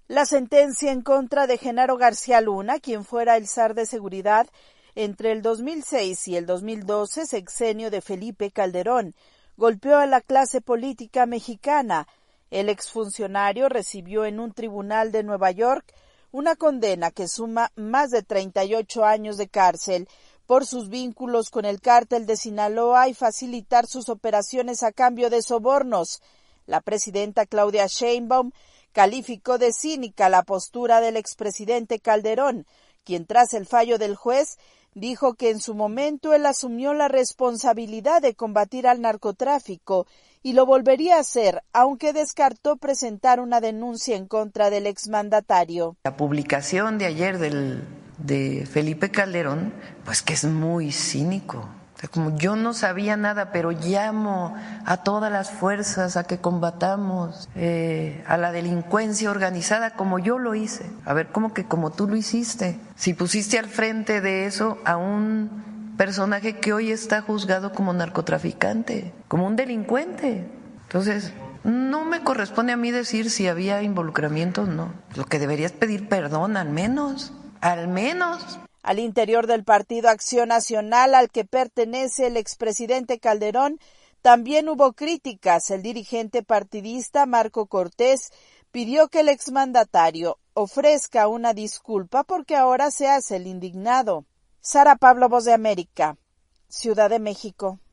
La sentencia en contra de Genaro García Luna, quien fuera el zar de seguridad entre el 2006 y el 2012, sexenio de Felipe Calderón, golpeó a la clase política mexicana. El exfuncionario recibió en un tribunal de Nueva York una condena que suma más de 38 años de cárcel por sus vínculos con el cártel de Sinaloa y facilitar sus operaciones a cambio de sobornos. La presidenta Claudia Sheinbaum calificó de cínica la postura del expresidente Calderón, quien tras el fallo del juez dijo que en su momento él asumió la responsabilidad de combatir al narcotráfico y lo volvería a hacer, aunque descartó presentar una denuncia en contra del exmandatario. La publicación de ayer de Felipe Calderón, pues que es muy cínico. Como yo no sabía nada, pero llamo a todas las fuerzas a que combatamos a la delincuencia organizada como yo lo hice. A ver, ¿cómo que como tú lo hiciste? Si pusiste al frente de eso a un personaje que hoy está juzgado como narcotraficante, como un delincuente. Entonces, no me corresponde a mí decir si había involucramiento o no. Lo que deberías pedir perdón, al menos. Al menos. Al interior del Partido Acción Nacional, al que pertenece el expresidente Calderón, también hubo críticas. El dirigente partidista Marco Cortés pidió que el exmandatario ofrezca una disculpa porque ahora se hace el indignado. Sara Pablo, Voz de América, Ciudad de México.